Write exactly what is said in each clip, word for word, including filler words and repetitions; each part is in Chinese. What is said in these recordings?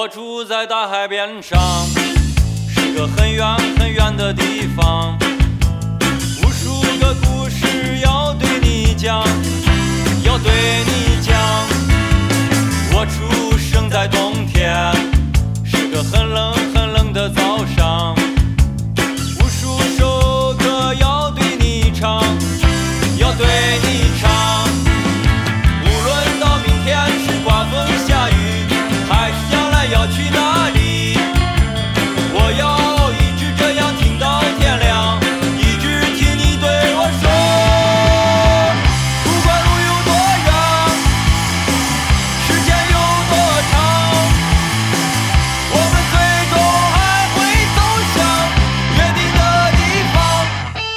我住在大海边上，是个很远很远的地方，无数个故事要对你讲，要对你讲。我出生在冬天，是个很冷很冷的早上，无数首歌要对你唱，要对你唱。无论到明天是刮风下雨，还是将来要去哪里，我要一直这样听到天亮，一直听你对我说。不管路有多远，时间有多长，我们最终还会走向约定的地方。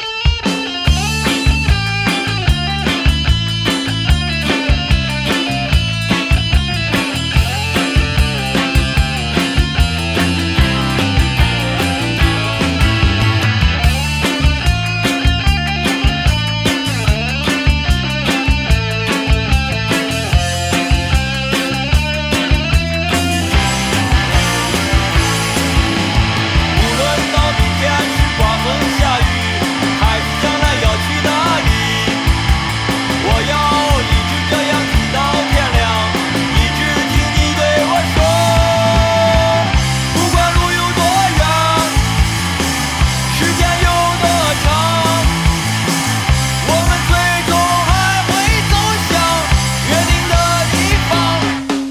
无论到明天是刮风下雨，还是将来要去哪里，我要一直这样听到天亮，一直听你对我说。不管路有多远，时间有多长，我们最终还会走向约定的地方。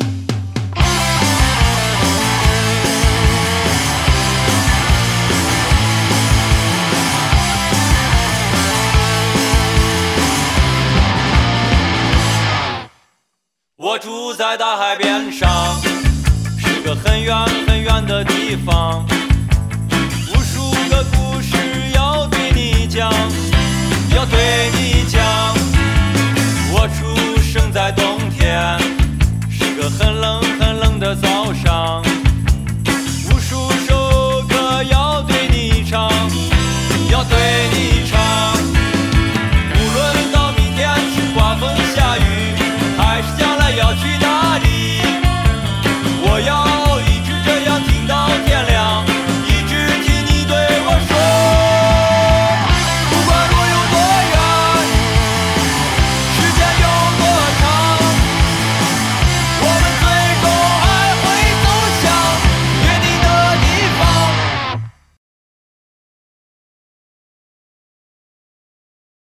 我住在大海边上，是个很远很远的地方，